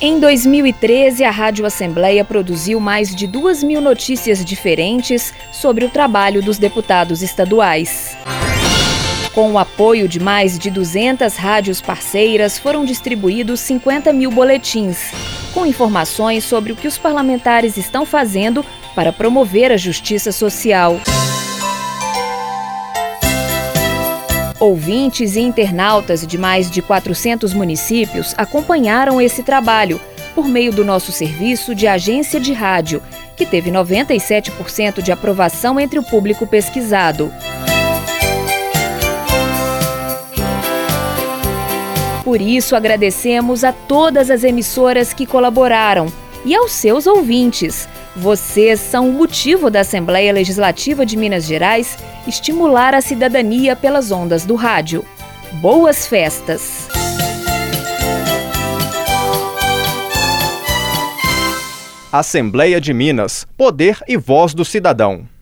Em 2013, a Rádio Assembleia produziu mais de 2.000 notícias diferentes sobre o trabalho dos deputados estaduais. Com o apoio de mais de 200 rádios parceiras, foram distribuídos 50.000 boletins, com informações sobre o que os parlamentares estão fazendo para promover a justiça social. Ouvintes e internautas de mais de 400 municípios acompanharam esse trabalho por meio do nosso serviço de agência de rádio, que teve 97% de aprovação entre o público pesquisado. Por isso, agradecemos a todas as emissoras que colaboraram e aos seus ouvintes. Vocês são o motivo da Assembleia Legislativa de Minas Gerais estimular a cidadania pelas ondas do rádio. Boas festas! Assembleia de Minas. Poder e voz do cidadão.